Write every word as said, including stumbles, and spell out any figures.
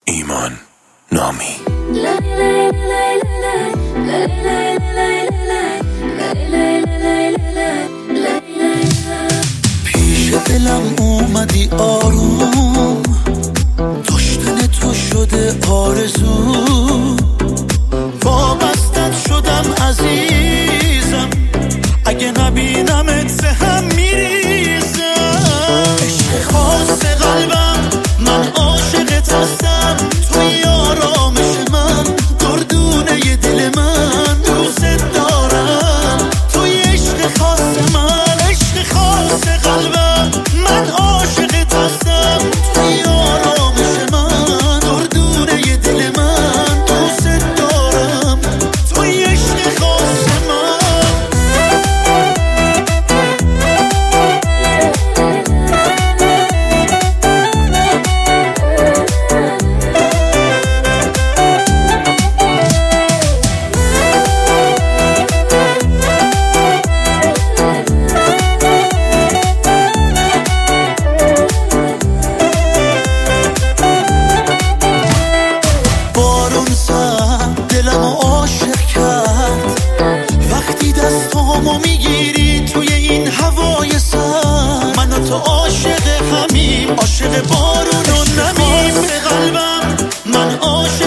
ایمان نامی. پیش دلم اومدی آروم، داشتن تو شده آرزو، وابستت شدم عزیزم، اگه نبینمت سهم میریزم. عشق خاص قلبم، من عاشقت هستم، توی آرامش من، دردونه دل من، دوست دارم. توی عشق خاص من، عشق خاص قلبم، من عاشقت هستم، توی آرامش من، دردونه دل من، دوست دارم. توی عشق خاص من. دستامو میگیری توی این هوای سر، من و تو عاشق همیم، عاشق بارون و نمیم. قلبم من عاشق